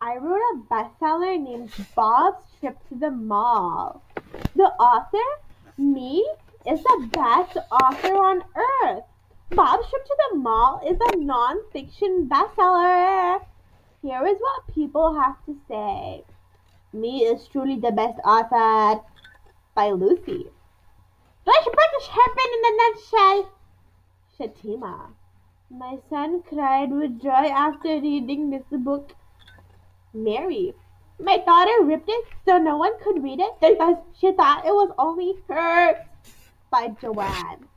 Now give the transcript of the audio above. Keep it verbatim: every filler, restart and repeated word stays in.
I wrote a bestseller named Bob's Trip to the Mall. The author, me, is the best author on earth. Bob's Trip to the Mall is a non-fiction bestseller. Here is what people have to say. Me is truly the best author by Lucy. Let's put this happen in a nutshell. Shatima. My son cried with joy after reading this book. Mary. My daughter ripped it so no one could read it because she thought it was only hers. By Joanne.